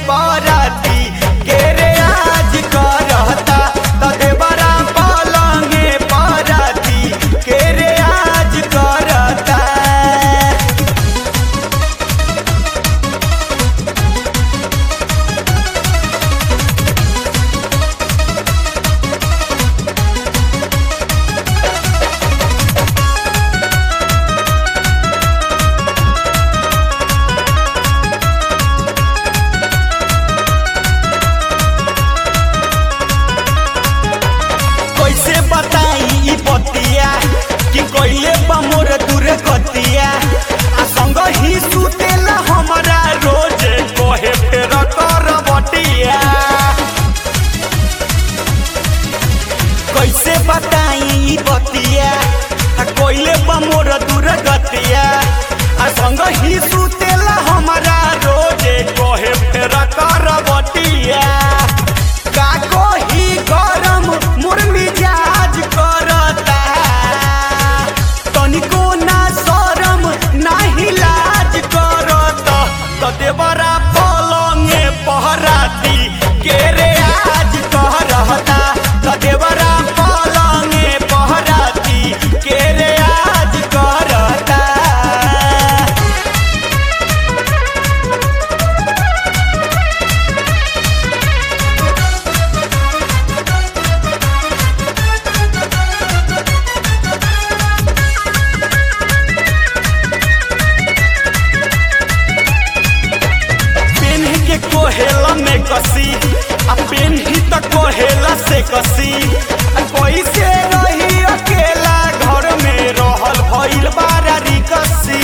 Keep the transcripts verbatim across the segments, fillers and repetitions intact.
बराती के रे आज करता त देवरा पलंगे बराती के रे आज करता। कैसे बताई ई बतिया कि कइले बा मोर दूर गतिया आ संग ही सुतेला हमरा रोज कहे फेर कर बटिया। कैसे बताई ई बतिया आ कइले बा मोर दूर गतिया आ संग ही सुतेला हमरा रोज कहे फेर कर बटिया। का कही गरम मोर मिजाज करता तनिको ना शरम नाही लाज करता त देवरा पलंगे पहराती के रे आज कहरता त देवरा पलंगे पहराती के रे आज करता। के कोहेला में कसी आ पेन ही त कोहेला से कसी आ कैसे रही अकेला घर में रहल भइल बारी कसी।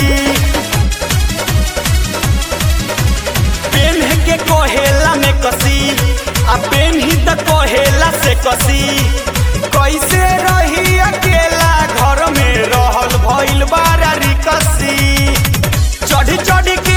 पेन के कोहेला में कसी आ पेन ही त कोहेला से कसी कैसे रही अकेला घर में रहल भइल बारी कसी। चढ़ी चढ़ी के